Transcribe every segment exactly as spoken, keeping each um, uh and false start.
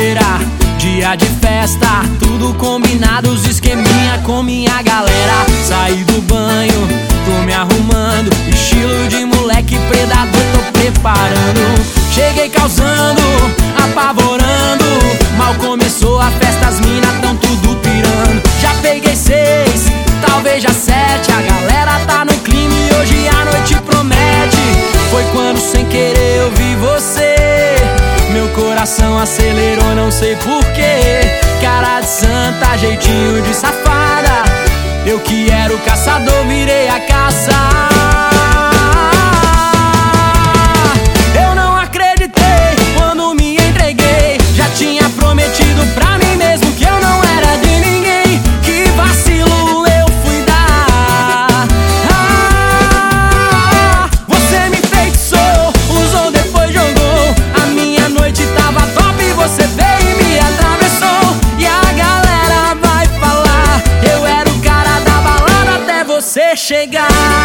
sexta-feira, dia de festa, tudo combinado, os esqueminha com minha galera. Saí do banho, tô me arrumando, estilo de moleque predador, tô preparando. Cheguei causando, apavorando, mal começou a festa, as minas tão tudo pirando. Já peguei seis, talvez já sete, a galera tá no clima e hoje a noite promete. Foi quando sem querer eu vi você, meu coração acelerou, não sei porquê. Cara de santa, jeitinho de safada, eu que era o caçador virei a caça. Eu não acreditei quando me entreguei, já tinha prometido pra mim mesmo que eu não era de ninguém. Que vacilo eu fui dar. Ah, você me enfeitiçou, usou, depois jogou. A minha noite tava top e você veio e me atravessou. E a galera vai falar, eu era o cara da balada até você chegar.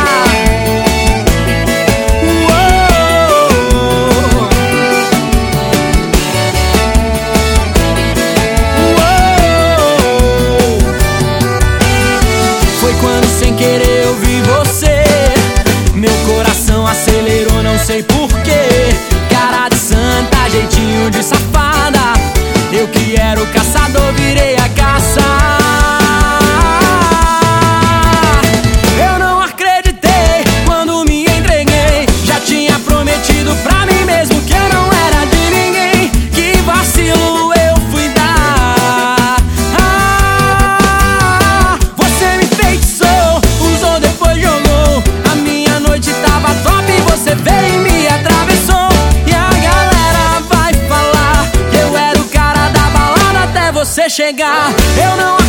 Sem querer eu vi você, meu coração acelerou, não sei porquê. Cara de santa, jeitinho de safada, eu que era o caçador virei a caça. Eu não acreditei quando me entreguei, já tinha prometido pra mim mesmo que eu não era de ninguém. Que vacilo eu fui dar. Ah, você me enfeitiçou, veio e me atravessou. E a galera vai falar, eu era o cara da balada até você chegar. Eu não